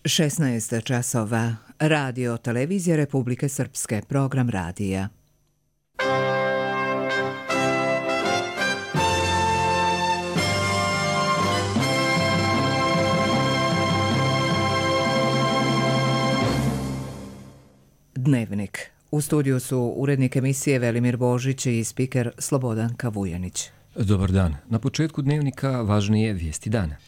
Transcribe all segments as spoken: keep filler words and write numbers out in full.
šesnaest časova. Radio Televizije Republike Srpske. Program radija. Dnevnik. U studiju su urednik emisije Velimir Božić i spiker Slobodan Kavujanić. Dobar dan. Na početku dnevnika važnije vijesti dana.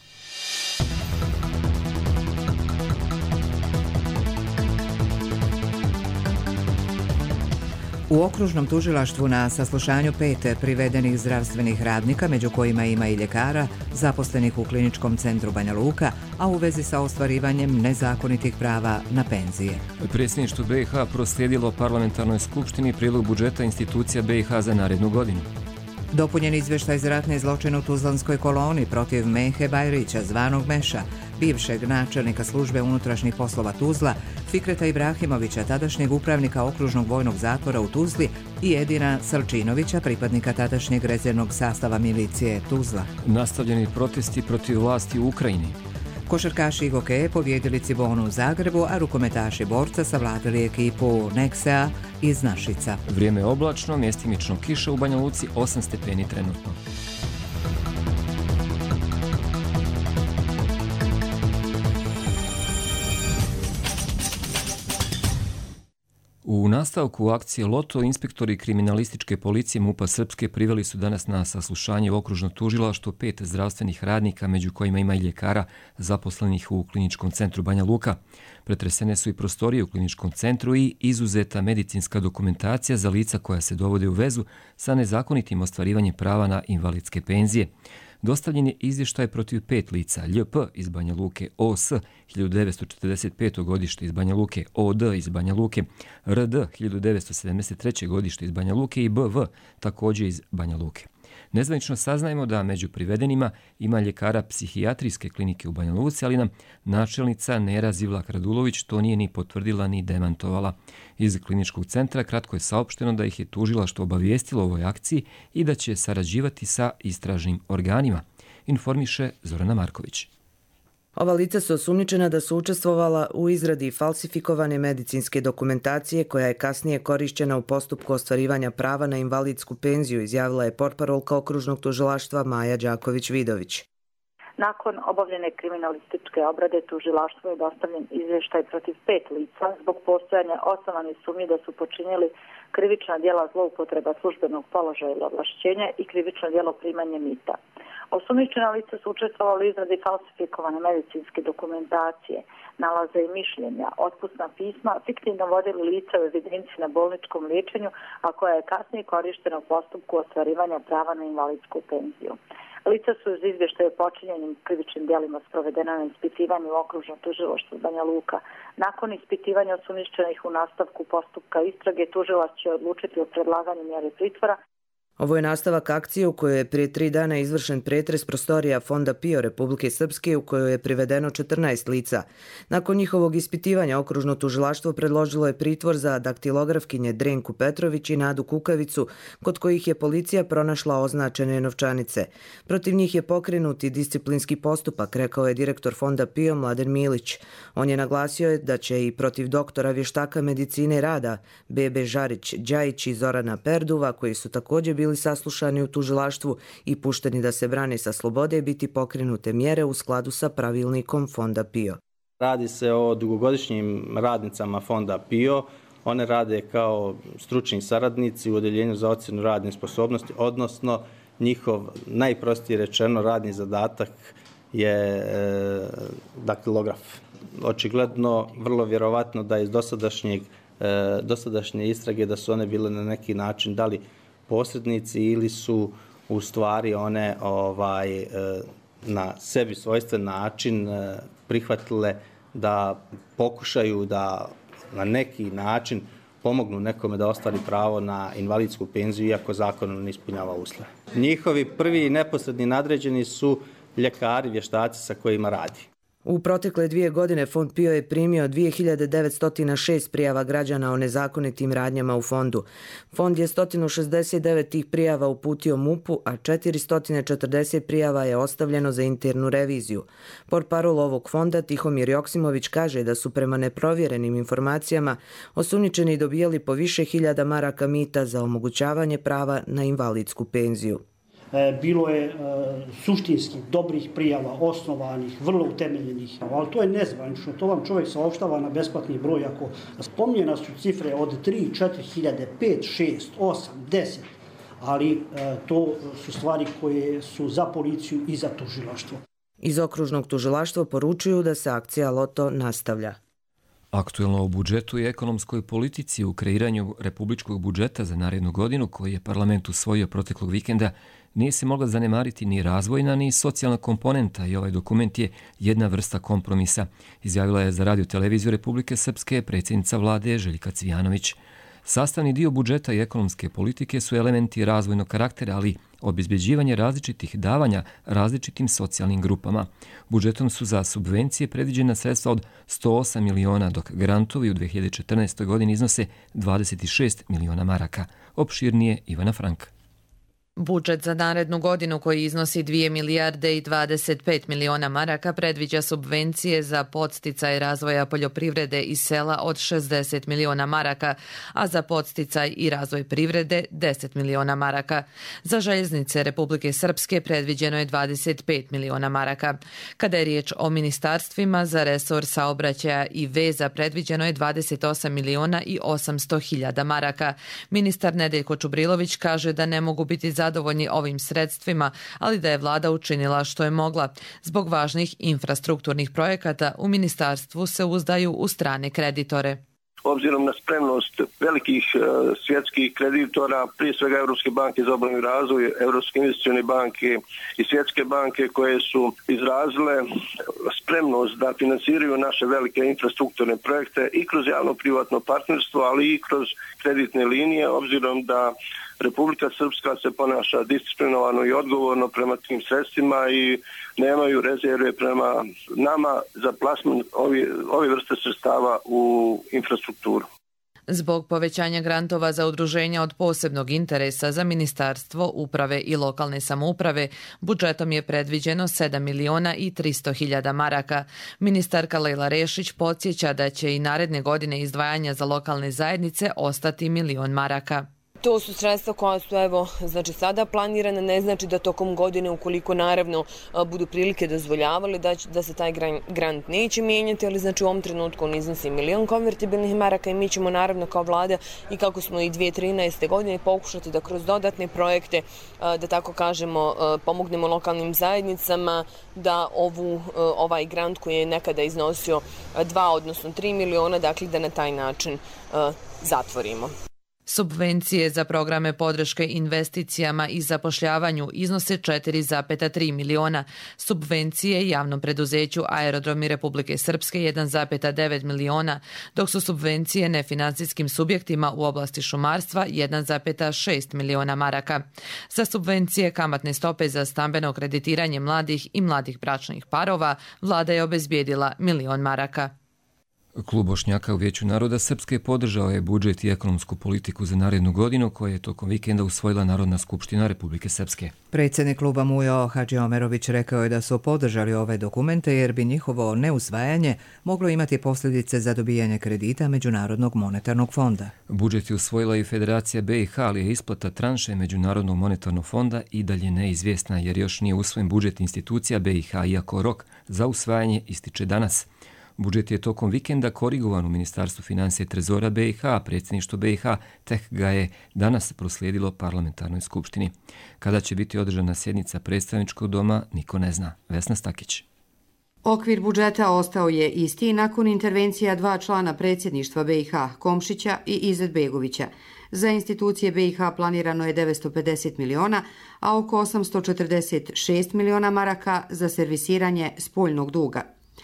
U okružnom tužilaštvu na saslušanju pet privedenih zdravstvenih radnika, među kojima ima i ljekara, zaposlenih u Kliničkom centru Banja Luka, a u vezi sa ostvarivanjem nezakonitih prava na penzije. Predsjedništvo B i H proslijedilo parlamentarnoj skupštini prijedlog budžeta institucija B i H za narednu godinu. Dopunjen izvještaj za ratni zločin u Tuzlanskoj koloni protiv Mehe Bajrića, zvanog Meša, bivšeg načelnika službe unutrašnjih poslova Tuzla, Fikreta Ibrahimovića, tadašnjeg upravnika okružnog vojnog zatvora u Tuzli i Edina Salčinovića, pripadnika tadašnjeg rezervnog sastava milicije Tuzla. Nastavljeni protesti protiv vlasti u Ukrajini. Košarkaši i hokeje pobjedili Cibonu u Zagrebu, a rukometaši Borca savladali ekipu Neksea iz Našica. Vrijeme je oblačno, mjestimično kiša u Banja Luci, osam stepeni trenutno. U nastavku akcije Loto, inspektori kriminalističke policije MUP-a Srpske priveli su danas na saslušanje u okružno tužilaštvo pet zdravstvenih radnika, među kojima ima i ljekara zaposlenih u Kliničkom centru Banja Luka. Pretresene su i prostorije u Kliničkom centru i izuzeta medicinska dokumentacija za lica koja se dovode u vezu sa nezakonitim ostvarivanjem prava na invalidske penzije. Dostavljen je izvještaj protiv pet lica: Lj P iz Banja Luke, O S hiljadu devetsto četrdeset peto godište iz Banja Luke, O D iz Banja Luke, R D hiljadu devetsto sedamdeset treće godište iz Banja Luke i B V također iz Banja Luke. Nezvanično saznajemo da među privedenima ima ljekara psihijatrijske klinike u Banja Luci, ali nam načelnica Nera Zivlak Radulović to nije ni potvrdila ni demantovala. Iz Kliničkog centra kratko je saopšteno da ih je tužilaštvo obavijestilo o ovoj akciji i da će sarađivati sa istražnim organima, informiše Zorana Marković. Ova lica su osumnjičena da su učestvovala u izradi falsifikovane medicinske dokumentacije koja je kasnije korišćena u postupku ostvarivanja prava na invalidsku penziju, izjavila je portparolka okružnog tužilaštva Maja Đaković-Vidović. Nakon obavljene kriminalističke obrade tužilaštvu je dostavljen izvještaj protiv pet lica zbog postojanja osnovane sumnje da su počinjeli krivična djela zloupotreba službenog položaja ili ovlašćenja i krivično djelo primanja mita. Osumnjičena lica su učestvovala u izradi falsifikovane medicinske dokumentacije, nalaze i mišljenja, otpusna pisma, fiktivno vodili lica u evidenciji na bolničkom liječenju, a koja je kasnije korištena u postupku ostvarivanja prava na invalidsku penziju. Lica su uz izvještaje o počinjenim krivičnim djelima sprovedena na ispitivanju u okružnom tužilaštvu Banja Luka. Nakon ispitivanja osumnjičenih u nastavku postupka istrage, tužilac će odlučiti o predlaganju mjere pritvora. Ovo je nastavak akcije u kojoj je prije tri dana izvršen pretres prostorija Fonda P I O Republike Srpske u kojoj je privedeno četrnaest lica. Nakon njihovog ispitivanja okružno tužilaštvo predložilo je pritvor za daktilografkinje Drenku Petrović i Nadu Kukavicu, kod kojih je policija pronašla označene novčanice. Protiv njih je pokrenut i disciplinski postupak, rekao je direktor Fonda P I O Mladen Milić. On je naglasio da će i protiv doktora vještaka medicine rada Bebe Žarić Đajić i Zorana Perduva, koji su također bili saslušani u tužilaštvu i pušteni da se brane sa slobode, biti pokrenute mjere u skladu sa pravilnikom Fonda P I O. Radi se o dugogodišnjim radnicama Fonda P I O. One rade kao stručni saradnici u Odeljenju za ocjenu radne sposobnosti, odnosno njihov, najprostije rečeno, radni zadatak je e, daktilograf. Očigledno, vrlo vjerovatno da iz dosadašnjeg, e, dosadašnje istrage da su one bile na neki način da li posrednici ili su u stvari one ovaj, na sebi svojstven način prihvatile da pokušaju da na neki način pomognu nekome da ostvari pravo na invalidsku penziju iako zakonom ne ispunjava uslove. Njihovi prvi neposredni nadređeni su ljekari, vještaci sa kojima radi. U protekle dvije godine Fond PIO je primio dvije hiljade devetsto šest prijava građana o nezakonitim radnjama u fondu. Fond je sto šezdeset devet tih prijava uputio MUP-u, a četiristo četrdeset prijava je ostavljeno za internu reviziju. Portparol ovog fonda Tihomir Joksimović kaže da su prema neprovjerenim informacijama osumnjičeni dobijali po više hiljada maraka mita za omogućavanje prava na invalidsku penziju. Bilo je suštinski dobrih prijava, osnovanih, vrlo utemeljenih, ali to je nezvanično. To vam čovjek saopštava na besplatni broj. Ako spominjena su cifre od tri, četiri hiljade, pet, šest, osam, deset, ali to su stvari koje su za policiju i za tužilaštvo. Iz okružnog tužilaštva poručuju da se akcija Loto nastavlja. Aktuelno o budžetu i ekonomskoj politici u kreiranju republičkog budžeta za narednu godinu, koji je parlament usvojio proteklog vikenda, nije se mogla zanemariti ni razvojna ni socijalna komponenta i ovaj dokument je jedna vrsta kompromisa, izjavila je za Radio televiziju Republike Srpske predsjednica vlade Željka Cvijanović. Sastavni dio budžeta i ekonomske politike su elementi razvojnog karaktera, ali obezbeđivanje različitih davanja različitim socijalnim grupama. Budžetom su za subvencije predviđena sredstva od sto osam miliona, dok grantovi u dve hiljade četrnaestoj. godini iznose dvadeset šest miliona maraka. Opširnije Ivana Frank. Budžet za narednu godinu, koji iznosi dvije milijarde i dvadeset pet miliona maraka, predviđa subvencije za podsticaj razvoja poljoprivrede i sela od šezdeset miliona maraka, a za podsticaj i razvoj privrede deset miliona maraka. Za željeznice Republike Srpske predviđeno je dvadeset pet miliona maraka. Kada je riječ o ministarstvima, za resor saobraćaja i veza predviđeno je dvadeset osam miliona i osamsto hiljada maraka. Ministar Nedeljko Čubrilović kaže da ne mogu biti zadovoljni ovim sredstvima, ali da je vlada učinila što je mogla. Zbog važnih infrastrukturnih projekata u ministarstvu se uzdaju u strane kreditore. Obzirom na spremnost velikih svjetskih kreditora, prije svega Europske banke za obnovu i razvoj, Europske investicione banke i Svjetske banke, koje su izrazile spremnost da finansiraju naše velike infrastrukturne projekte i kroz javno-privatno partnerstvo, ali i kroz kreditne linije, obzirom da Republika Srpska se ponaša disciplinovano i odgovorno prema tim sredstvima i nemaju rezerve prema nama za plasman ove, ove vrste sredstava u infrastrukturu. Zbog povećanja grantova za udruženja od posebnog interesa za Ministarstvo uprave i lokalne samouprave, budžetom je predviđeno sedam miliona i tristo hiljada maraka. Ministarka Lejla Rešić podsjeća da će i naredne godine izdvajanja za lokalne zajednice ostati milion maraka. To su sredstva koja su evo, znači sada planirane, ne znači da tokom godine, ukoliko naravno budu prilike dozvoljavali da, da se taj grant neće mijenjati, ali znači u ovom trenutku on iznosi milion konvertibilnih maraka i mi ćemo naravno kao vlada i kako smo i dvije hiljade trinaeste. godine pokušati da kroz dodatne projekte, da tako kažemo, pomognemo lokalnim zajednicama da ovu, ovaj grant koji je nekada iznosio dva, odnosno tri miliona, dakle da na taj način zatvorimo. Subvencije za programe podrške investicijama i zapošljavanju iznose četiri zarez tri miliona. Subvencije javnom preduzeću Aerodromi Republike Srpske jedan zarez devet miliona, dok su subvencije nefinansijskim subjektima u oblasti šumarstva jedan zarez šest miliona maraka. Za subvencije kamatne stope za stambeno kreditiranje mladih i mladih bračnih parova vlada je obezbijedila milion maraka. Klub Bošnjaka u Vijeću naroda Srpske podržao je budžet i ekonomsku politiku za narednu godinu, koje je tokom vikenda usvojila Narodna skupština Republike Srpske. Predsjednik kluba Mujo Hadži Omerović rekao je da su podržali ove dokumente jer bi njihovo neusvajanje moglo imati posljedice za dobijanje kredita Međunarodnog monetarnog fonda. Budžet je usvojila i Federacija B i H, ali je isplata tranše Međunarodnog monetarnog fonda i dalje neizvjesna jer još nije usvojen budžet institucija B i H, iako rok za usvajanje ističe danas. Budžet je tokom vikenda korigovan u Ministarstvu financija i trezora B i H, a predsjedništvo B i H tek ga je danas proslijedilo parlamentarnoj skupštini. Kada će biti održana sjednica predstavničkog doma, niko ne zna. Vesna Stakić. Okvir budžeta ostao je isti nakon intervencija dva člana predsjedništva B i H, Komšića i Izetbegovića. Za institucije B i H planirano je devetsto pedeset miliona, a oko osamsto četrdeset šest miliona maraka za servisiranje spoljnog duga.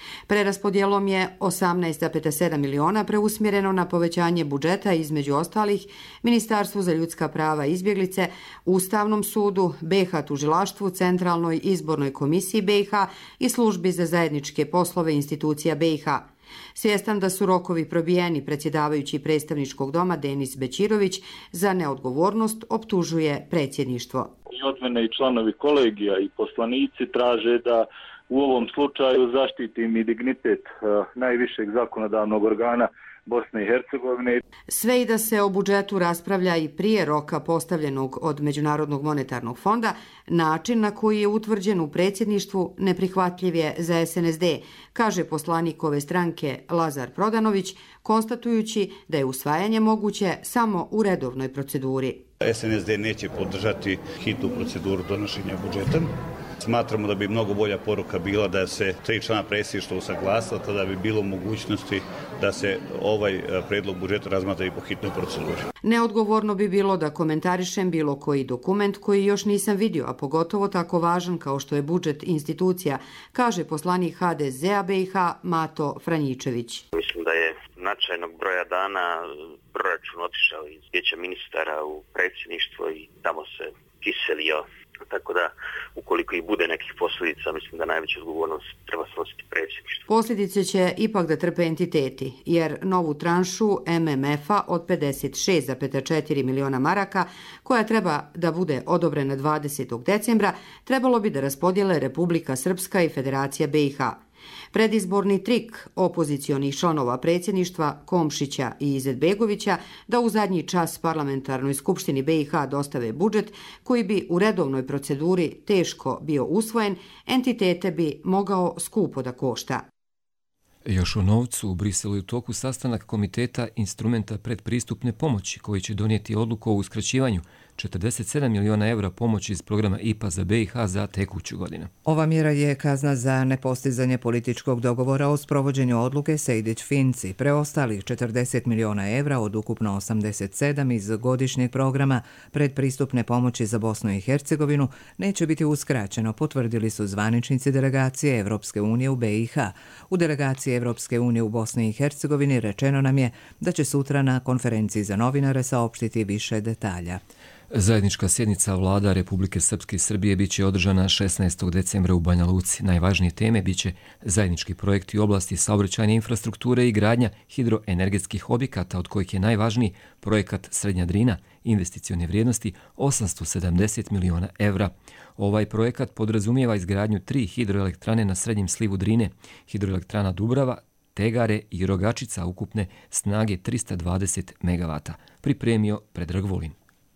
Preraspodjelom je osamnaest zarez sedam miliona preusmjereno na povećanje budžeta, između ostalih Ministarstvu za ljudska prava i izbjeglice, Ustavnom sudu, B H tužilaštvu, Centralnoj izbornoj komisiji B i H i Službi za zajedničke poslove institucija B i H. Svjestan da su rokovi probijeni, predsjedavajući predstavničkog doma Denis Bećirović za neodgovornost optužuje predsjedništvo. I od mene i članovi kolegija i poslanici traže da u ovom slučaju zaštitim i dignitet uh, najvišeg zakonodavnog organa Bosne i Hercegovine. Sve i da se o budžetu raspravlja i prije roka postavljenog od Međunarodnog monetarnog fonda, način na koji je utvrđen u predsjedništvu neprihvatljiv je za S N S D, kaže poslanik ove stranke Lazar Prodanović, konstatujući da je usvajanje moguće samo u redovnoj proceduri. S N S D neće podržati hitnu proceduru donošenja budžeta. Smatramo da bi mnogo bolja poruka bila da se tri člana predsjedništva usaglasila, tada bi bilo mogućnosti da se ovaj predlog budžeta razmatra i po hitnoj proceduri. Neodgovorno bi bilo da komentarišem bilo koji dokument koji još nisam vidio, a pogotovo tako važan kao što je budžet institucija, kaže poslanik H D Z-a B i H Mato Franjičević. Mislim da je značajnog broja dana proračun otišao iz vijeća ministara u predsjedništvo i tamo se kiselio. Tako da, ukoliko i bude nekih posljedica, mislim da najveća odgovornost treba snositi predsjedništvo. Posljedice će ipak da trpe entiteti, jer novu tranšu M M F-a od pedeset šest zarez četiri miliona maraka, koja treba da bude odobrena dvadesetog decembra, trebalo bi da raspodijele Republika Srpska i Federacija B i H. Predizborni trik opozicionih članova predsjedništva Komšića i Izetbegovića da u zadnji čas parlamentarnoj skupštini B i H dostave budžet koji bi u redovnoj proceduri teško bio usvojen, entitete bi mogao skupo da košta. Još o novcu, u Briselu je u toku sastanak Komiteta instrumenta predpristupne pomoći koji će donijeti odluku o uskraćivanju četrdeset sedam miliona evra pomoći iz programa I P A za B i H za tekuću godinu. Ova mjera je kazna za nepostizanje političkog dogovora o sprovođenju odluke Sejdić-Finci. Preostalih četrdeset miliona evra od ukupno osamdeset sedam iz godišnjeg programa predpristupne pomoći za Bosnu i Hercegovinu neće biti uskraćeno, potvrdili su zvaničnici delegacije Evropske unije u B i H. U delegaciji Evropske unije u Bosni i Hercegovini rečeno nam je da će sutra na konferenciji za novinare saopštiti više detalja. Zajednička sjednica vlada Republike Srpske i Srbije biće održana šesnaestog decembra u Banja Luci. Najvažnije teme biće zajednički projekti u oblasti saobraćajne infrastrukture i gradnja hidroenergetskih objekata, od kojih je najvažniji projekat Srednja Drina, investicione vrijednosti osamsto sedamdeset miliona evra. Ovaj projekat podrazumijeva izgradnju tri hidroelektrane na srednjem slivu Drine, hidroelektrana Dubrava, Tegare i Rogačica ukupne snage trista dvadeset megavata, pripremio Predrag Vulin.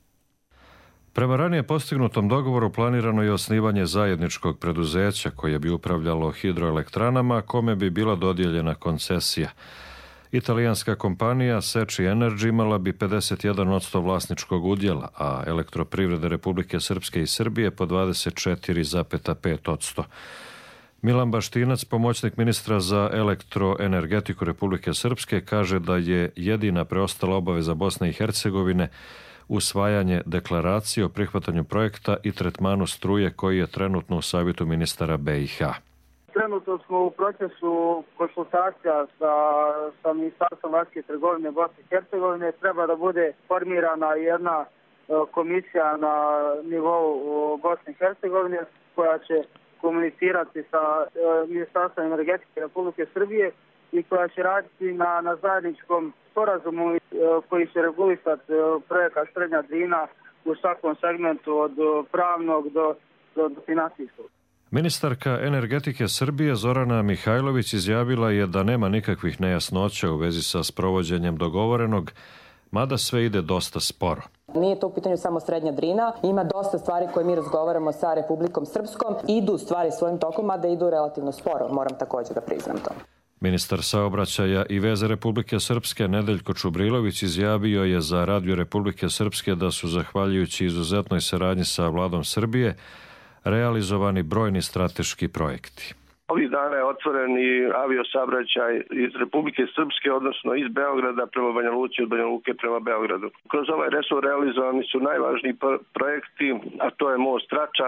Prema ranije postignutom dogovoru planirano je osnivanje zajedničkog preduzeća koje bi upravljalo hidroelektranama, kome bi bila dodijeljena koncesija. Italijanska kompanija Seči Energy imala bi pedeset jedan posto vlasničkog udjela, a Elektroprivrede Republike Srpske i Srbije po dvadeset četiri zarez pet posto. Milan Baštinac, pomoćnik ministra za elektroenergetiku Republike Srpske, kaže da je jedina preostala obaveza Bosne i Hercegovine usvajanje deklaracije o prihvatanju projekta i tretmanu struje koji je trenutno u savjetu ministara B i H. Trenutno smo u procesu konsultacija sa, sa Ministarstvom vanjske trgovine Bosne i Hercegovine. Treba da bude formirana jedna komisija na nivou Bosne i Hercegovine koja će komunicirati sa Ministarstvom energetike Republike Srbije i koja će raditi na, na zajedničkom sporazumu koji će regulisati projekat Srednja Drina u svakom segmentu od pravnog do, do, do finansijskog. Ministarka energetike Srbije Zorana Mihajlović izjavila je da nema nikakvih nejasnoća u vezi sa sprovođenjem dogovorenog, mada sve ide dosta sporo. Nije to u pitanju samo Srednja Drina, ima dosta stvari koje mi razgovaramo sa Republikom Srpskom. Idu stvari svojim tokom, mada idu relativno sporo, moram također da priznam to. Ministar saobraćaja i veze Republike Srpske Nedeljko Čubrilović izjavio je za Radio Republike Srpske da su, zahvaljujući izuzetnoj saradnji sa vladom Srbije, realizovani brojni strateški projekti. Ovih dana je otvoren i aviosaobraćaj iz Republike Srpske, odnosno iz Beograda prema Banja Luci, od Banja Luke prema Beogradu. Kroz ovaj resor realizovani su najvažniji projekti, a to je most Rača,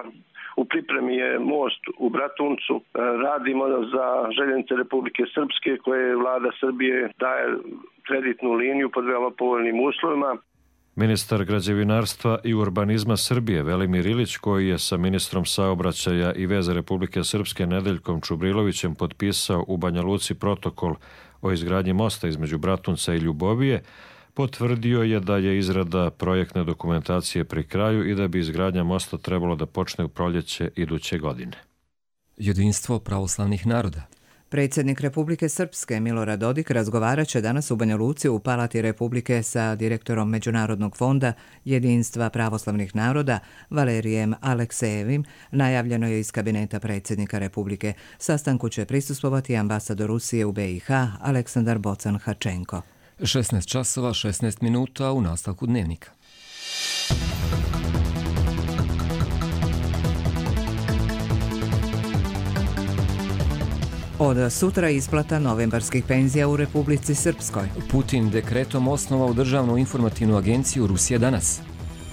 U pripremi je most u Bratuncu. Radimo za Željeznice Republike Srpske koje vlada Srbije daje kreditnu liniju pod veoma povoljnim uslovima. Ministar građevinarstva i urbanizma Srbije Velimir Ilić, koji je sa ministrom saobraćaja i veze Republike Srpske Nedeljkom Čubrilovićem potpisao u Banja Luci protokol o izgradnji mosta između Bratunca i Ljubovije, potvrdio je da je izrada projektne dokumentacije pri kraju i da bi izgradnja mosta trebalo da počne u proljeće iduće godine. Jedinstvo pravoslavnih naroda. Predsjednik Republike Srpske Milorad Dodik razgovarat će danas u Banja Luci u Palati Republike sa direktorom Međunarodnog fonda Jedinstva pravoslavnih naroda Valerijem Aleksejevim, najavljeno je iz kabineta predsjednika Republike. Sastanku će prisustvovati ambasador Rusije u B i H Aleksandar Bocan-Hačenko. šesnaest časova šesnaest minuta u nastavku dnevnika. Od sutra isplata novembarskih penzija u Republici Srpskoj. Putin dekretom osnovao državnu informativnu agenciju Rusija danas.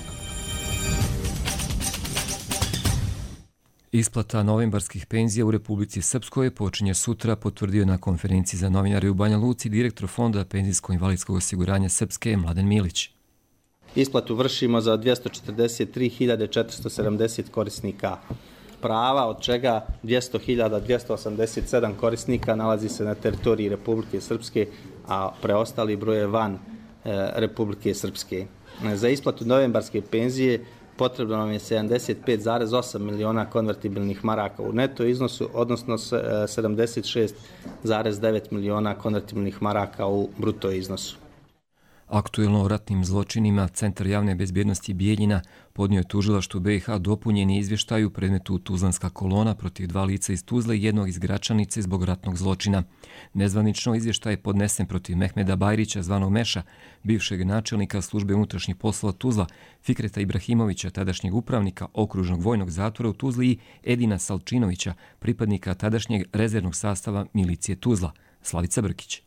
Isplata novembarskih penzija u Republici Srpskoj počinje sutra, potvrdio na konferenciji za novinare u Banja Luci direktor Fonda penzijsko-invalidskog osiguranja Srpske Mladen Milić. Isplatu vršimo za dvjesto četrdeset tri hiljade četiristo sedamdeset korisnika prava, od čega dvjesto hiljada dvjesto osamdeset sedam korisnika nalazi se na teritoriji Republike Srpske, a preostali broj je van e, Republike Srpske. Za isplatu novembarske penzije potrebno nam je sedamdeset pet zarez osam miliona konvertibilnih maraka u neto iznosu, odnosno sedamdeset šest zarez devet miliona konvertibilnih maraka u bruto iznosu. Aktuelno o ratnim zločinima Centar javne bezbjednosti Bijeljina podnio je tužilaštvu B i H dopunjeni izvještaj u predmetu Tuzlanska kolona protiv dva lica iz Tuzle i jednog iz Gračanice zbog ratnog zločina. Nezvanično izvještaj je podnesen protiv Mehmeda Bajrića zvanog Meša, bivšeg načelnika službe unutrašnjih poslova Tuzla, Fikreta Ibrahimovića, tadašnjeg upravnika okružnog vojnog zatvora u Tuzli i Edina Salčinovića, pripadnika tadašnjeg rezervnog sastava milicije Tuzla. Slavica Brkić.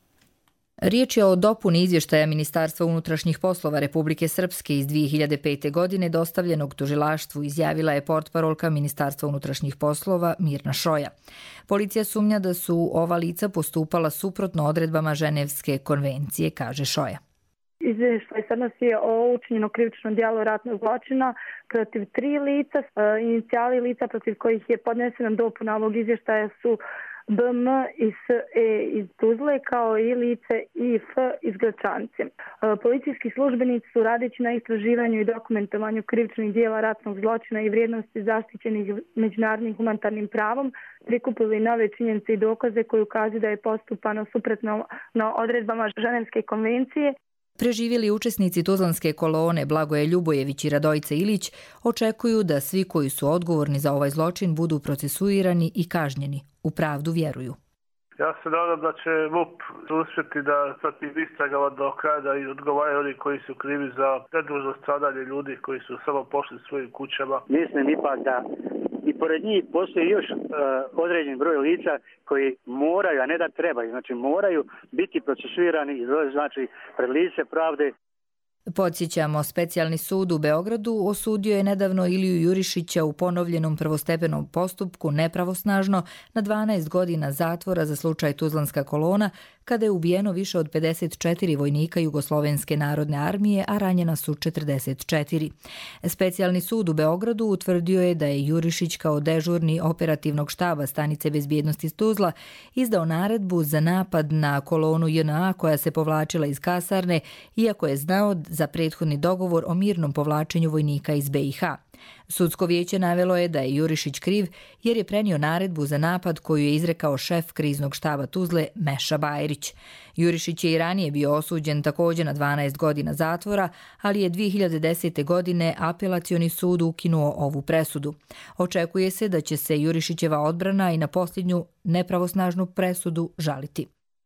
Riječ je o dopuni izvještaja Ministarstva unutrašnjih poslova Republike Srpske iz dvije hiljade pete. godine dostavljenog tužilaštvu, izjavila je portparolka Ministarstva unutrašnjih poslova Mirna Šoja. Policija sumnja da su ova lica postupala suprotno odredbama Ženevske konvencije, kaže Šoja. Izvještaj se odnosi o učinjeno krivično djelo ratnog zločina protiv tri lica. Inicijali lica protiv kojih je podnesena dopuna ovog izvještaja su B M i S E iz Tuzle, kao i lice I F iz Gračanice. Policijski službenici su, radeći na istraživanju i dokumentovanju krivičnih dijela ratnog zločina i vrijednosti zaštićenih međunarodnim humanitarnim pravom, prikupili nove činjenice i dokaze koji ukazuju da je postupano suprotno na odredbama Ženevske konvencije. Preživjeli učesnici Tuzlanske kolone Blagoje Ljubojević i Radojica Ilić očekuju da svi koji su odgovorni za ovaj zločin budu procesuirani i kažnjeni. U pravdu vjeruju. Ja se nadam da će M U P uspjeti da sa tim istragama do kraja i odgovaraju oni koji su krivi za nedužno stradanje ljudi koji su samo pošli svojim kućama. Mislim ipak da i pored njih postoji još uh, određen broj lica koji moraju, a ne da trebaju, znači moraju biti procesuirani i znači pred lice pravde. Podsjećamo, specijalni sud u Beogradu osudio je nedavno Iliju Jurišića u ponovljenom prvostepenom postupku nepravosnažno na dvanaest godina zatvora za slučaj Tuzlanska kolona, kada je ubijeno više od pedeset četiri vojnika Jugoslovenske narodne armije, a ranjena su četrdeset četiri. Specijalni sud u Beogradu utvrdio je da je Jurišić kao dežurni operativnog štaba stanice bezbjednosti Tuzla izdao naredbu za napad na kolonu J N A koja se povlačila iz kasarne, iako je znao za prethodni dogovor o mirnom povlačenju vojnika iz B i H. Sudsko vijeće navelo je da je Jurišić kriv jer je prenio naredbu za napad koju je izrekao šef kriznog štaba Tuzle Meša Bajrić. Jurišić je i ranije bio osuđen također na dvanaest godina zatvora, ali je dvije hiljade desete. godine apelacioni sud ukinuo ovu presudu. Očekuje se da će se Jurišićeva odbrana i na posljednju nepravosnažnu presudu žaliti.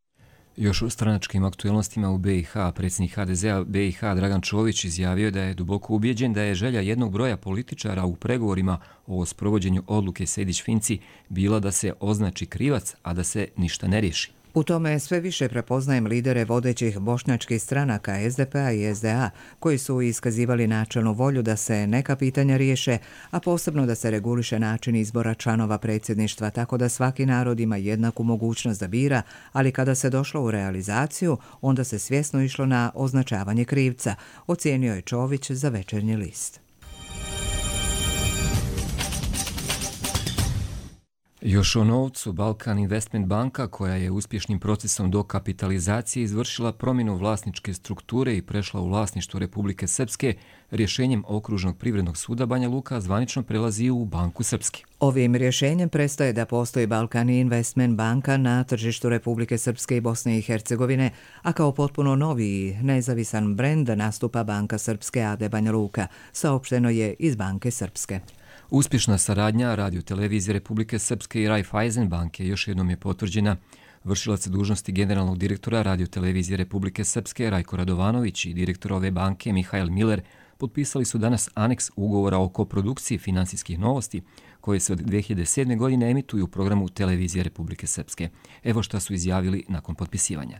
Još u stranačkim aktuelnostima u B i H, predsjednik H D Z-a B i H Dragan Čović izjavio da je duboko ubijeđen da je želja jednog broja političara u pregovorima o sprovođenju odluke Sejdić-Finci bila da se označi krivac, a da se ništa ne riješi. U tome sve više prepoznajem lidere vodećih bošnjačkih stranaka es de pe a i es de a, koji su iskazivali načelnu volju da se neka pitanja riješe, a posebno da se reguliše način izbora članova predsjedništva, tako da svaki narod ima jednaku mogućnost da bira, ali kada se došlo u realizaciju, onda se svjesno išlo na označavanje krivca, ocijenio je Čović za Večernji list. Još o novcu, Balkan Investment banka, koja je uspješnim procesom dokapitalizacije izvršila promjenu vlasničke strukture i prešla u vlasništvo Republike Srpske, rješenjem Okružnog privrednog suda Banja Luka zvanično prelazi u Banku Srpske. Ovim rješenjem prestaje da postoji Balkan Investment banka na tržištu Republike Srpske i Bosne i Hercegovine, a kao potpuno novi i nezavisan brend nastupa Banka Srpske a de Banja Luka, saopšteno je iz Banke Srpske. Uspješna saradnja Radio-televizije Republike Srpske i Raiffeisen banke još jednom je potvrđena. Vršilac dužnosti generalnog direktora Radio-televizije Republike Srpske Rajko Radovanović i direktor ove banke Mihael Miller potpisali su danas aneks ugovora o koprodukciji finansijskih novosti koje se od dvije hiljade sedme. godine emituju u programu Televizije Republike Srpske. Evo šta su izjavili nakon potpisivanja.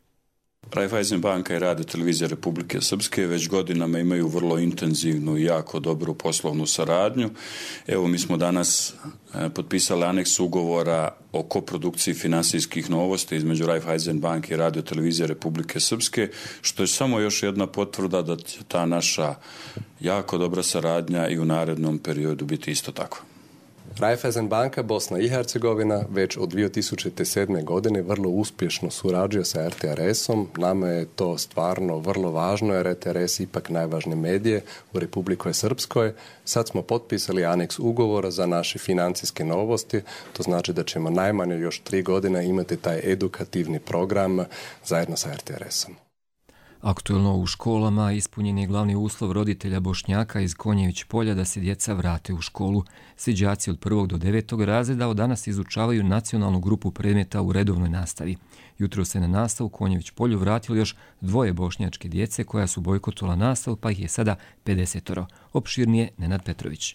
Raiffeisen banka i Radio televizija Republike Srpske već godinama imaju vrlo intenzivnu i jako dobru poslovnu saradnju. Evo, mi smo danas potpisali aneks ugovora o koprodukciji finansijskih novosti između Raiffeisen banke i Radio televizije Republike Srpske, što je samo još jedna potvrda da će ta naša jako dobra saradnja i u narednom periodu biti isto tako. Raiffeisen banka Bosna i Hercegovina već od dvije tisuće sedme. godine vrlo uspješno surađuje sa er te er esom. Nama je to stvarno vrlo važno jer er te er es ipak najvažnije medije u Republikoj Srpskoj. Sad smo potpisali aneks ugovora za naše financijske novosti. To znači da ćemo najmanje još tri godine imati taj edukativni program zajedno sa er te er esom. Aktuelno u školama ispunjen je glavni uslov roditelja Bošnjaka iz Konjević polja da se djeca vrate u školu. Svi đaci od prvog do devetog razreda od danas izučavaju nacionalnu grupu predmeta u redovnoj nastavi. Jutro se na nastavu u Konjević polju vratilo još dvoje bošnjačke djece koja su bojkotovala nastavu, pa ih je sada pedesetoro. Opširnije Nenad Petrović.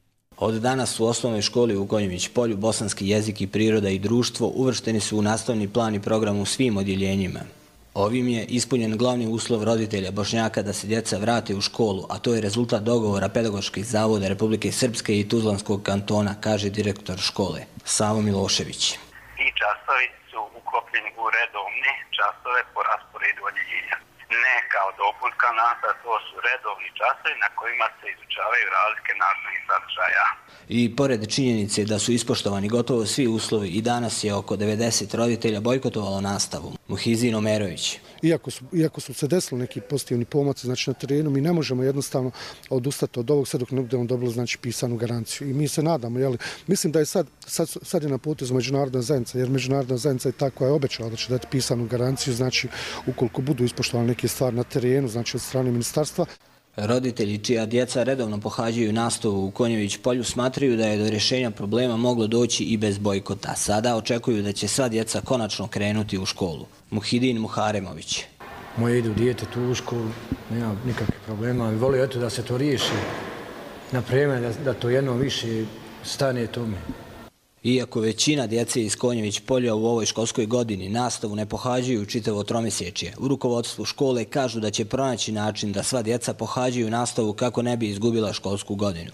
Od danas u osnovnoj školi u Konjević polju bosanski jezik i priroda i društvo uvršteni su u nastavni plan i program u svim odjeljenjima. Ovim je ispunjen glavni uslov roditelja Bošnjaka da se djeca vrate u školu, a to je rezultat dogovora pedagoških zavoda Republike Srpske i Tuzlanskog kantona, kaže direktor škole Savo Milošević. Ti časovi su uklopljeni u redovne časove po rasporedu odjeljenja. Ne kao dopunska nastava, to su redovni časovi na kojima se izučavaju razlike nastavnih sadržaja. I pored činjenice da su ispoštovani gotovo svi uslovi, i danas je oko devedeset roditelja bojkotovalo nastavu. Muhizin Omerović. Iako su, iako su se desili neki pozitivni pomaci, znači na terenu, mi ne možemo jednostavno odustati od ovog sve dok ne budemo dobili znači pisanu garanciju. I mi se nadamo, jeli, mislim da je sad, sad, sad je na putu za međunarodna zajednica, jer međunarodna zajednica je ta koja je obećala da će dati pisanu garanciju, znači ukoliko budu ispoštovane neke stvari na terenu, znači od strane ministarstva. Roditelji čija djeca redovno pohađaju nastavu u Konjević polju smatraju da je do rješenja problema moglo doći i bez bojkota. Sada očekuju da će sva djeca konačno krenuti u školu. Muhidin Muharemović. Moje idu dijete tu u školu, nema nikakvih problema, ali volio eto da se to riješi na vreme, da, da to jedno više stane tome. Iako većina djece iz Konjević polja u ovoj školskoj godini nastavu ne pohađaju čitavo tromjesečje, u rukovodstvu škole kažu da će pronaći način da sva djeca pohađaju nastavu kako ne bi izgubila školsku godinu.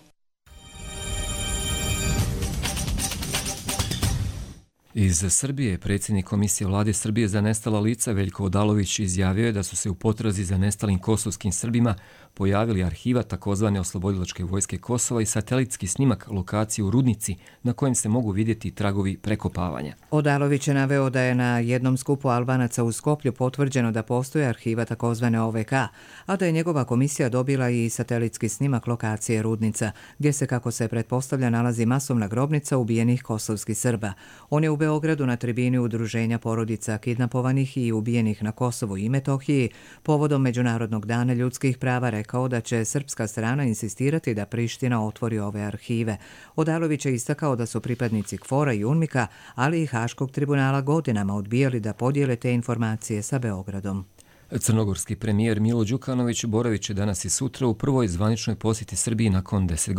Iz Srbije predsjednik Komisije Vlade Srbije za nestala lica Veljko Odalović izjavio je da su se u potrazi za nestalim kosovskim Srbima pojavili arhiva takozvane Oslobodilačke vojske Kosova i satelitski snimak lokacije u Rudnici na kojem se mogu vidjeti tragovi prekopavanja. Odalović je naveo da je na jednom skupu Albanaca u Skoplju potvrđeno da postoje arhiva takozvane O V K, a da je njegova komisija dobila i satelitski snimak lokacije Rudnica, gdje se, kako se pretpostavlja, nalazi masovna grobnica ubijenih kosovskih Srba. On je u Beogradu na tribini udruženja porodica kidnapovanih i ubijenih na Kosovu i Metohiji povodom Međunarodnog dana ljudskih prava rekao da će srpska strana insistirati da Priština otvori ove arhive. Odalović je istakao da su pripadnici KFOR-a i UNMIK-a, ali i Haškog tribunala godinama odbijali da podijele te informacije sa Beogradom. Crnogorski premijer Milo Đukanović boravit će danas i sutra u prvoj zvaničnoj posjeti Srbiji nakon deset godina.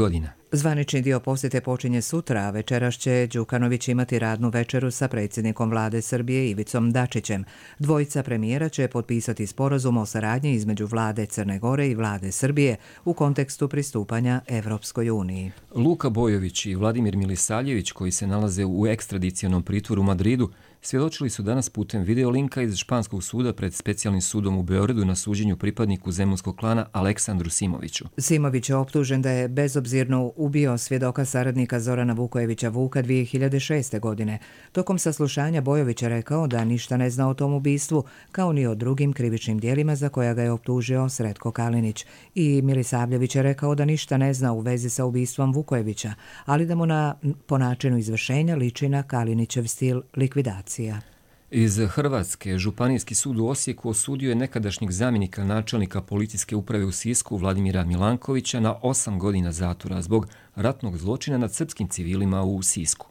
Zvanični dio posjete počinje sutra, a večeras će Đukanović imati radnu večeru sa predsjednikom vlade Srbije Ivicom Dačićem. Dvojica premijera će potpisati sporazum o saradnji između vlade Crne Gore i vlade Srbije u kontekstu pristupanja Evropskoj uniji. Luka Bojović i Vladimir Milisaljević, koji se nalaze u ekstradicionom pritvoru u Madridu, svjedočili su danas putem videolinka iz španskog suda pred specijalnim sudom u Beogradu na suđenju pripadniku zemunskog klana Aleksandru Simoviću. Simović je optužen da je bezobzirno ubio svjedoka saradnika Zorana Vukojevića Vuka dvije hiljade šeste. godine. Tokom saslušanja Bojović je rekao da ništa ne zna o tom ubistvu, kao ni o drugim krivičnim dijelima za koja ga je optužio Sretko Kalinić. I Milisavljević je rekao da ništa ne zna u vezi sa ubistvom Vukojevića, ali da mu na, po načinu izvršenja liči na Kalinićev stil likvidacije. Iz Hrvatske, Županijski sud u Osijeku osudio je nekadašnjeg zamjenika načelnika policijske uprave u Sisku Vladimira Milankovića na osam godina zatvora zbog ratnog zločina nad srpskim civilima u Sisku.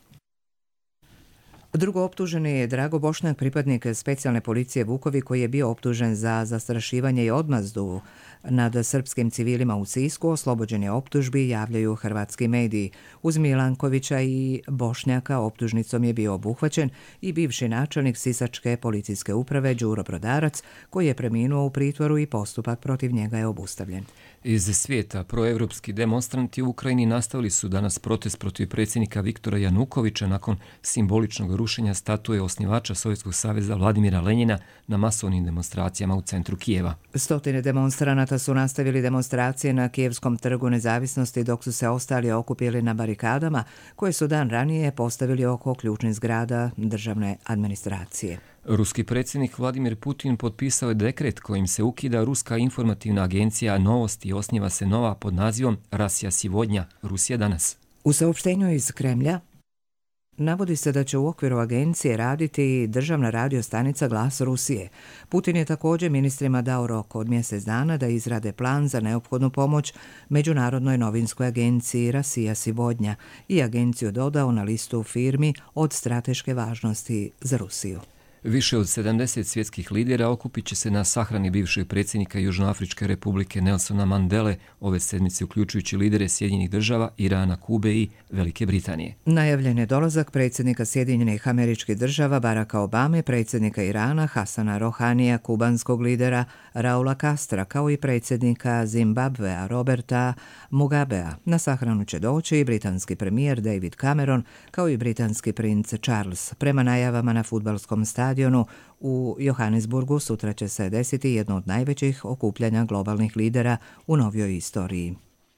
Drugo optuženi je Drago Bošnjak, pripadnik specijalne policije Vukovi, koji je bio optužen za zastrašivanje i odmazdu nad srpskim civilima u Sisku. Oslobođen je optužbi, javljaju hrvatski mediji. Uz Milankovića i Bošnjaka optužnicom je bio obuhvaćen i bivši načelnik Sisačke policijske uprave Đuro Brodarac, koji je preminuo u pritvoru i postupak protiv njega je obustavljen. Iz svijeta proevropski demonstranti u Ukrajini nastavili su danas protest protiv predsjednika Viktora Janukovića nakon simboličnog rušenja statue osnivača Sovjetskog saveza Vladimira Lenjina na masovnim demonstracijama u centru Kijeva. Stotine demonstranata su nastavili demonstracije na Kijevskom trgu nezavisnosti, dok su se ostali okupili na barikadama koje su dan ranije postavili oko ključnih zgrada državne administracije. Ruski predsjednik Vladimir Putin potpisao je dekret kojim se ukida ruska informativna agencija Novosti i osniva se nova pod nazivom Rasija Sivodnja, Rusija danas. U saopštenju iz Kremlja navodi se da će u okviru agencije raditi državna radiostanica Glas Rusije. Putin je također ministrima dao rok od mjesec dana da izrade plan za neophodnu pomoć Međunarodnoj novinskoj agenciji Rasija Sivodnja i agenciju dodao na listu firmi od strateške važnosti za Rusiju. Više od sedamdeset svjetskih lidera okupit će se na sahrani bivšeg predsjednika Južnoafričke republike Nelsona Mandele, ove sedmice uključujući lidere Sjedinjenih država, Irana, Kube i Velike Britanije. Najavljen je dolazak predsjednika Sjedinjenih Američkih država Baracka Obame, predsjednika Irana Hasana Rohanija, kubanskog lidera Raula Castra, kao i predsjednika Zimbabvea Roberta Mugabea. Na sahranu će doći i britanski premijer David Cameron, kao i britanski princ Charles. Prema najavama na fudbalskom stadionu u Johannesburgu sutra će se desiti jedno od najvećih okupljanja globalnih lidera u novijoj istoriji.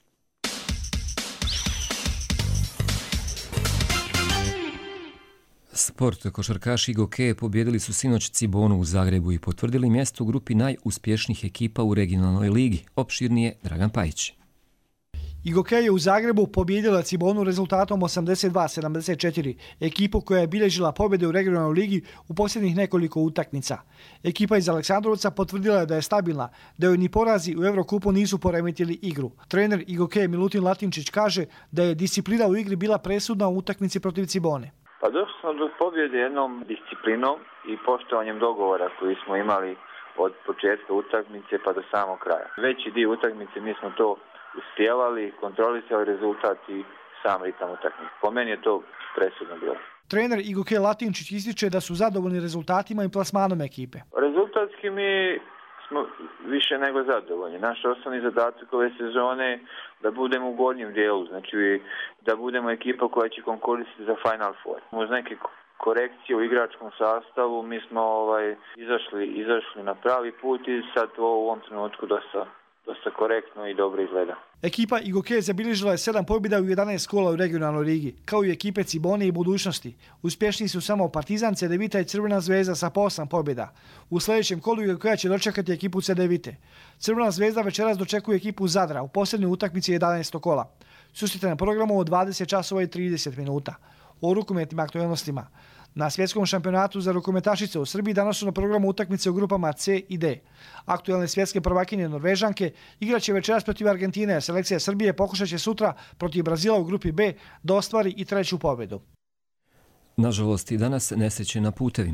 Sport. Košarkaši Igoke pobjedili su sinoć Cibonu u Zagrebu i potvrdili mjesto u grupi najuspješnijih ekipa u regionalnoj ligi. Opširnije Dragan Pajić. Igoke je u Zagrebu pobijedila Cibonu rezultatom osamdeset dva sedamdeset četiri, ekipu koja je bilježila pobjede u regionalnoj ligi u posljednjih nekoliko utakmica. Ekipa iz Aleksandrovca potvrdila je da je stabilna, da joj ni porazi u Evrokupu nisu poremetili igru. Trener Igoke Milutin Latinčić kaže da je disciplina u igri bila presudna u utakmici protiv Cibone. Pa došli smo do pobjede jednom disciplinom i poštovanjem dogovora koji smo imali od početka utakmice pa do samog kraja. Veći dio utakmice mi smo to uspjevali, kontrolisali rezultat i sam ritam utakmice. Po meni je to presudno bilo. Trener Igoke Latinčić ističe da su zadovoljni rezultatima i plasmanom ekipe. Rezultatski mi smo više nego zadovoljni. Naš osnovni zadatak ove sezone da budemo u gornjem dijelu, znači da budemo ekipa koja će konkurisati za Final Four. Uz neke korekcije u igračkom sastavu mi smo ovaj, izašli, izašli na pravi put i sad to u ovom trenutku dosta dosta korektno i dobro izgleda. Ekipa Igoke zabilježila je sedam pobjeda u jedanaest kola u regionalnoj ligi, kao i ekipe Cibone i Budućnosti. Uspješniji su samo Partizan, Cedevita i Crvena zvezda sa po osam pobjeda. U sljedećem kolu Igokeja će dočekati ekipu Cedevite. Crvena zvezda večeras dočekuje ekipu Zadra u posljednjoj utakmici jedanaestog kola. Susrete na programu od dvadeset časova i trideset minuta. O rukometnim aktualnostima. Na svjetskom šampionatu za rukometašice u Srbiji danas su na programu utakmice u grupama C i D. Aktualne svjetske prvakinje Norvežanke igraće večeras protiv Argentine, a selekcija Srbije pokušat će sutra protiv Brazila u grupi B da ostvari i treću pobjedu. Nažalost, i danas nesreće na putevima.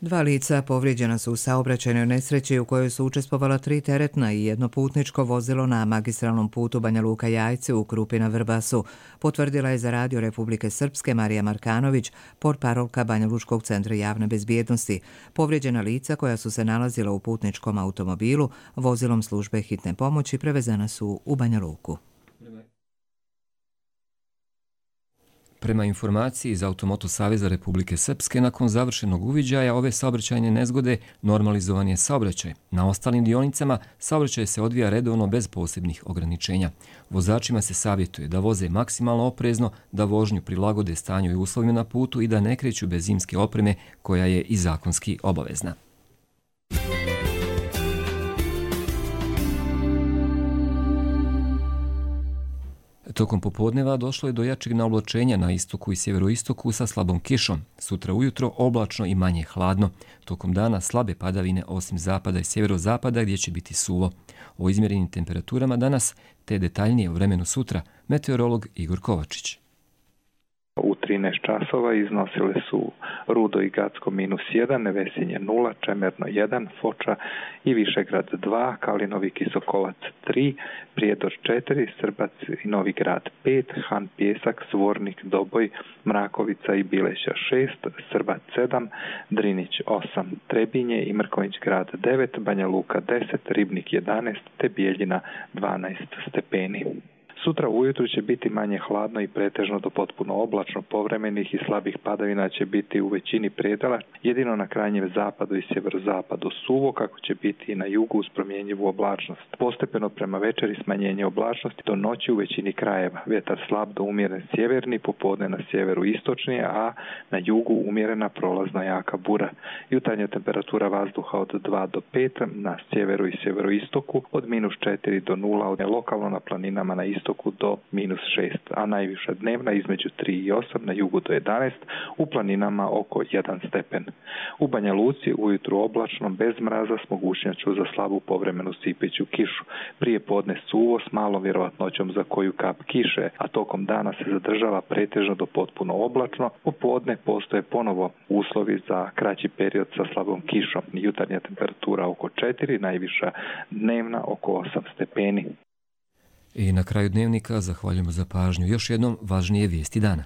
Dva lica povrijeđena su u saobraćajnoj nesreći u kojoj su učestvovala tri teretna i jedno putničko vozilo na magistralnom putu Banja Luka Jajce u Krupina Vrbasu, potvrdila je za Radio Republike Srpske Marija Markanović, portparolka Banja Lučkog centra javne bezbjednosti. Povrijeđena lica koja su se nalazila u putničkom automobilu vozilom službe hitne pomoći prevezena su u Banja Luku. Prema informaciji iz Automoto Saveza Republike Srpske, nakon završenog uviđaja ove saobraćajne nezgode normalizovan je saobraćaj. Na ostalim dionicama saobraćaj se odvija redovno bez posebnih ograničenja. Vozačima se savjetuje da voze maksimalno oprezno, da vožnju prilagode stanju i uslovima na putu i da ne kreću bez zimske opreme koja je i zakonski obavezna. Tokom popodneva došlo je do jačeg naoblačenja na istoku i sjeveroistoku sa slabom kišom. Sutra ujutro oblačno i manje hladno. Tokom dana slabe padavine osim zapada i sjeverozapada gdje će biti suvo. O izmjerenim temperaturama danas te detaljnije o vremenu sutra meteorolog Igor Kovačić. U trinaest časova iznosile su Rudo i Gacko minus jedan, Nevesinje nula, Čemerno jedan, Foča i Višegrad dva, Kalinovik i Sokolac tri, Prijedor četiri, Srbac i Novi Grad pet, Han Pjesak, Zvornik, Doboj, Mrakovica i Bileća šest, Srbac sedam, Drinić osam, Trebinje i Mrkonjić grad devet, Banja Luka deset, Ribnik jedanaest te Bijeljina dvanaest stepeni. Sutra ujutru će biti manje hladno i pretežno do potpuno oblačno, povremenih i slabih padavina će biti u većini predela, jedino na krajnjem zapadu i sjeverozapadu suvo, kako će biti i na jugu uz promjenjivu oblačnost. Postepeno prema večeri smanjenje oblačnosti, do noći u većini krajeva. Vjetar slab do umjeren sjeverni, popodne na sjeveru istočni, a na jugu umjerena prolazna jaka bura. Jutarnja temperatura vazduha od dva do pet, na sjeveru i sjeveroistoku od minus četiri do nula, od lokalno na planinama na istoku do minus šest, a najviša dnevna između tri i osam, na jugu do jedanaest, u planinama oko jedan stepen. U Banja Luci ujutru oblačno, bez mraza, s mogućnošću za slabu povremenu sipeću kišu. Prije podne suvo s malom vjerovatnoćom za koju kap kiše, a tokom dana se zadržava pretežno do potpuno oblačno. Popodne postoje ponovo uslovi za kraći period sa slabom kišom. Jutarnja temperatura oko četiri, najviša dnevna oko osam stepeni. I na kraju dnevnika zahvaljujemo za pažnju. Još jednom važnije vijesti dana.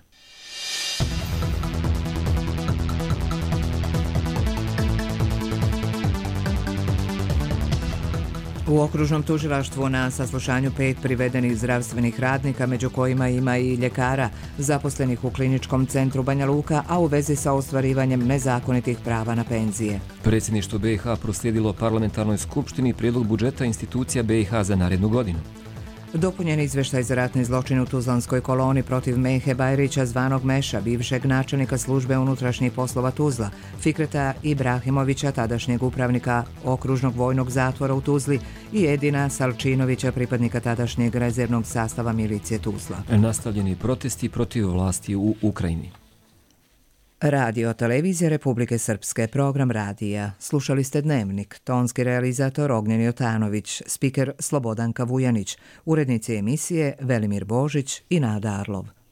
U okružnom tužilaštvu na saslušanju pet privedenih zdravstvenih radnika, među kojima ima i ljekara, zaposlenih u Kliničkom centru Banja Luka, a u vezi sa ostvarivanjem nezakonitih prava na penzije. Predsjedništvo B i H proslijedilo parlamentarnoj skupštini prijedlog budžeta institucija B i H za narednu godinu. Dopunjen izveštaj za ratni zločin u Tuzlanskoj koloni protiv Mehe Bajrića zvanog Meša, bivšeg načelnika službe unutrašnjih poslova Tuzla, Fikreta Ibrahimovića, tadašnjeg upravnika okružnog vojnog zatvora u Tuzli i Edina Salčinovića, pripadnika tadašnjeg rezervnog sastava milicije Tuzla. Nastavljeni protesti protiv vlasti u Ukrajini. Radio Televizija Republike Srpske, program radija. Slušali ste Dnevnik, tonski realizator Ognjen Jotanović, spiker Slobodanka Vujanić, urednici emisije Velimir Božić i Nada Arlov.